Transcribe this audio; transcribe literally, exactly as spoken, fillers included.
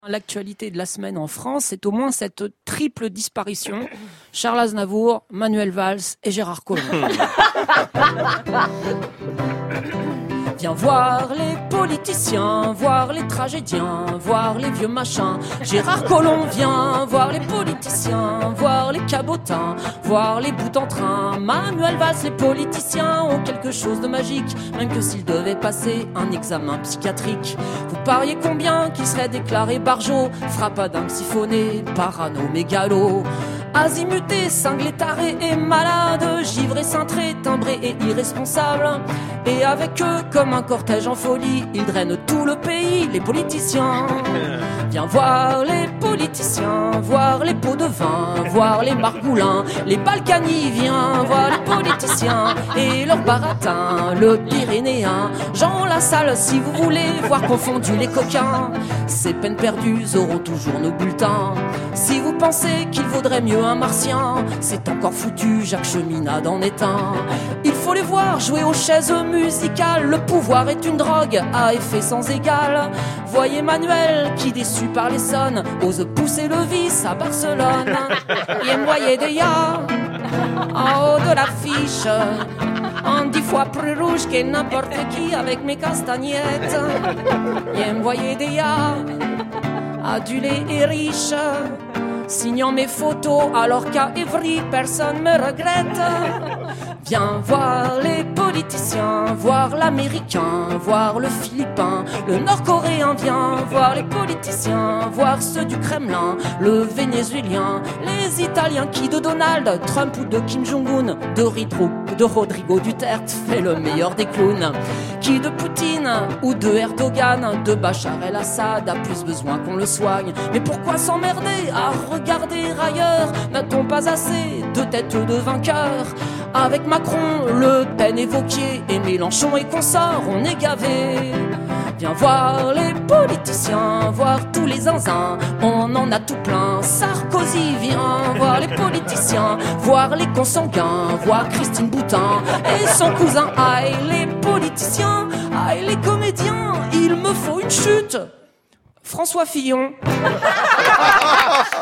L'actualité de la semaine en France, c'est au moins cette triple disparition. Charles Aznavour, Manuel Valls et Gérard Collomb. Viens voir les politiciens, voir les tragédiens, voir les vieux machins. Gérard Collomb vient voir les politiciens, voir les cabotins, voir les bouts en train. Manuel Valls, les politiciens ont quelque chose de magique, même que s'ils devaient passer un examen psychiatrique. Vous pariez combien qu'ils seraient déclarés barjots, frappadingues, siphonnés, parano, mégalo. Azimutés, cinglés, tarés et malades, givrés, cintrés, timbrés et irresponsables. Et avec eux, comme un cortège en folie, ils drainent tout le pays, les politiciens. Viens voir les politiciens, voir les pots de vin, voir les margoulins, les Balkany. Viens voir les politiciens et leurs baratins, le Pyrénéen. Jean Lassalle, si vous voulez voir confondus les coquins. Ces peines perdues auront toujours nos bulletins. Si vous pensez qu'il vaudrait mieux un martien, c'est encore foutu, Jacques Cheminade en est un. Il faut les voir jouer aux chaises musicales. Le pouvoir est une drogue à effet sans égal. Voyez Manuel qui, déçu par l'Essonne, ose pousser le vice à Barcelone. Et voyez des ya en haut de l'affiche, en dix fois plus rouge que n'importe qui avec mes castagnettes. Et voyez des ya adulés et riches, signant mes photos alors qu'à Évry personne me regrette. Viens voir les politiciens, voir l'américain, voir le philippin, le nord-coréen. Viens voir les politiciens, voir ceux du Kremlin, le vénézuélien, les italiens qui de Donald Trump ou de Kim Jong-un, de, Ridro, de Rodrigo Duterte fait le meilleur des clowns, qui de Poutine ou de Erdogan, de Bachar el-Assad a plus besoin qu'on le soigne. Mais pourquoi s'emmerder à regarder ailleurs? N'a-t-on pas assez de têtes de vainqueurs? Avec Macron, Le Pen et Wauquiez et Mélenchon et consorts, on est gavés. Viens voir les politiciens, voir tous les zinzins, on en a tout plein. Sarkozy, viens voir les politiciens, voir les consanguins, voir Christine Boutin et son cousin. Aïe les politiciens, aïe les comédiens, il me faut une chute. François Fillon.